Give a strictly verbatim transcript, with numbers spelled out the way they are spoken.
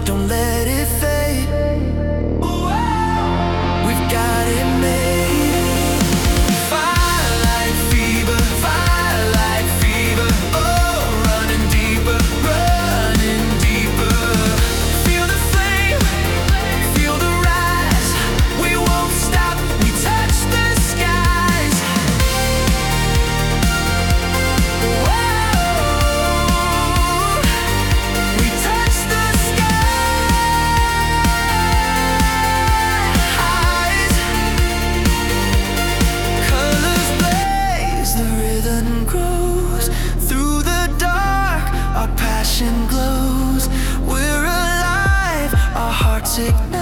don't let it fade. We've got it made. Fire like fever, fire like fever. Oh, running deeper, running deeper. Feel the flame, feel the rise. We won't stop, we touch the skies. Whoa, we touch the skies. Colors blaze, the rhythm grows. Through the dark, our passion glows. We're alive, our hearts ignite.